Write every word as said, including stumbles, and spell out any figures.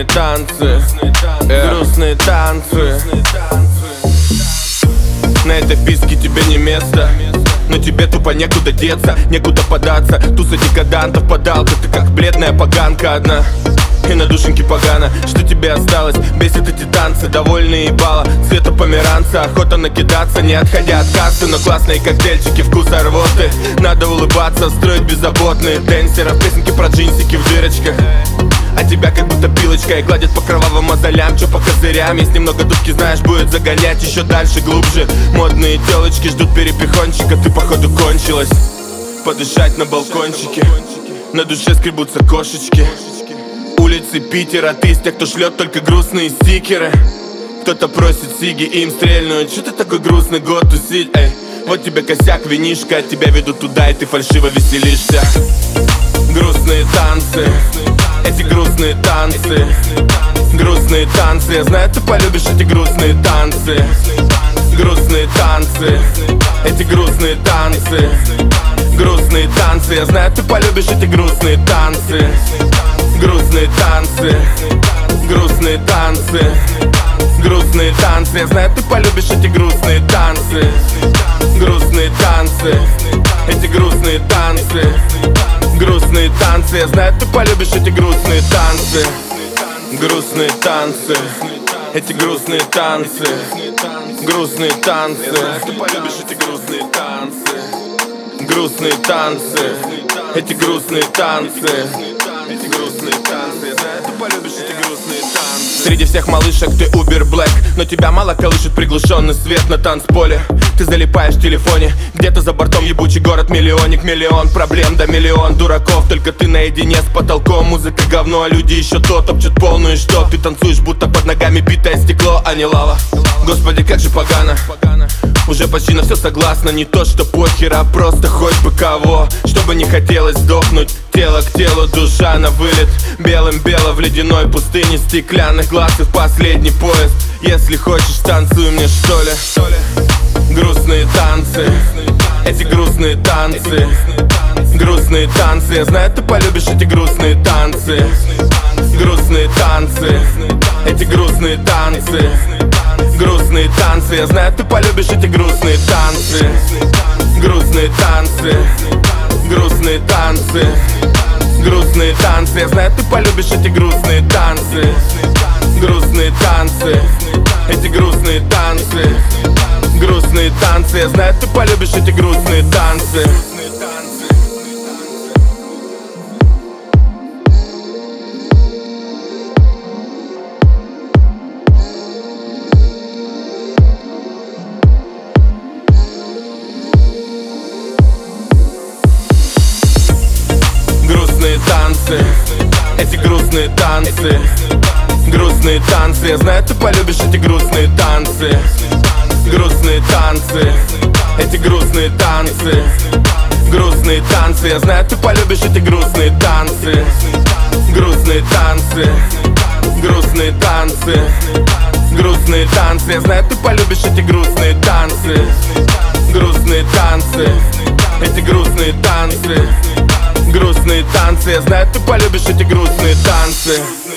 грустные танцы, грустные танцы. На этой писке тебе не место, но тебе тупо некуда деться, некуда податься. Туса декадантов подалка, ты как бледная поганка одна. И на душеньке погано, что тебе осталось? Бесит эти танцы, довольные ебала цвета померанца, охота накидаться, не отходя от кассы. Но классные коктейльчики, вкуса рвоты. Надо улыбаться, строить беззаботные денсеров, песенки про джинсики в дырочках. А тебя как будто пилочкой гладят по кровавым мозолям, чё по козырям. Есть немного дудки, знаешь, будет загонять еще дальше, глубже. Модные телочки ждут перепихончика, ты походу кончилась. Подышать на балкончике, на душе скребутся кошечки. Улицы Питера, ты из тех, кто шлет только грустные стикеры. Кто-то просит сиги, им стрельнуть. Чё ты такой грустный год тусить, эй? Вот тебе косяк, винишка, от тебя ведут туда, и ты фальшиво веселишься. Грустные танцы, эти грустные танцы, грустные танцы. Я знаю, ты полюбишь эти грустные танцы. Грустные танцы, эти грустные танцы, грустные танцы. Я знаю, ты полюбишь эти грустные танцы. Грустные танцы, грустные танцы, грустные танцы. Я знаю, ты полюбишь эти грустные танцы. Грустные танцы, эти грустные танцы, грустные танцы. Я знаю, ты полюбишь эти грустные танцы. Грустные танцы, эти грустные танцы, грустные танцы. Ты полюбишь эти грустные танцы. Грустные танцы, эти грустные танцы, эти грустные танцы. Я знаю, ты полюбишь эти грустные танцы. Среди всех малышек ты Uber Black, но тебя мало колышет приглушенный свет на танцполе. Ты залипаешь в телефоне, где-то за бортом ебучий город-миллионник. Миллион проблем, да миллион дураков, только ты наедине с потолком. Музыка говно, а люди еще то топчут полную. Что ты танцуешь, будто под ногами битое стекло, а не лава. Господи, как же погано. Уже почти на все согласна, не то что похер, а просто хоть бы кого. Чтобы не хотелось сдохнуть, тело к телу, душа на вылет. Белым-бело в ледяной пустыне, стеклянных глаз и в последний поезд. Если хочешь, танцуй мне, что ли. Грустные танцы, эти грустные танцы, грустные танцы. Я знаю, ты полюбишь эти грустные танцы. Грустные танцы, эти грустные танцы, грустные танцы. Я знаю, ты полюбишь эти грустные танцы. Грустные танцы, грустные танцы, грустные танцы. Я знаю, ты полюбишь эти грустные танцы. Грустные танцы, эти грустные танцы, грустные танцы. Я знаю, ты полюбишь эти грустные танцы. Грустные танцы, эти грустные танцы, грустные танцы. Я знаю, ты полюбишь эти грустные танцы. Грустные танцы, эти грустные танцы, грустные танцы. Я знаю, ты полюбишь эти грустные танцы. Грустные танцы, грустные танцы, грустные танцы. Я знаю, ты полюбишь эти грустные танцы. Грустные танцы, эти грустные танцы, грустные танцы. Я знаю, ты полюбишь эти грустные танцы.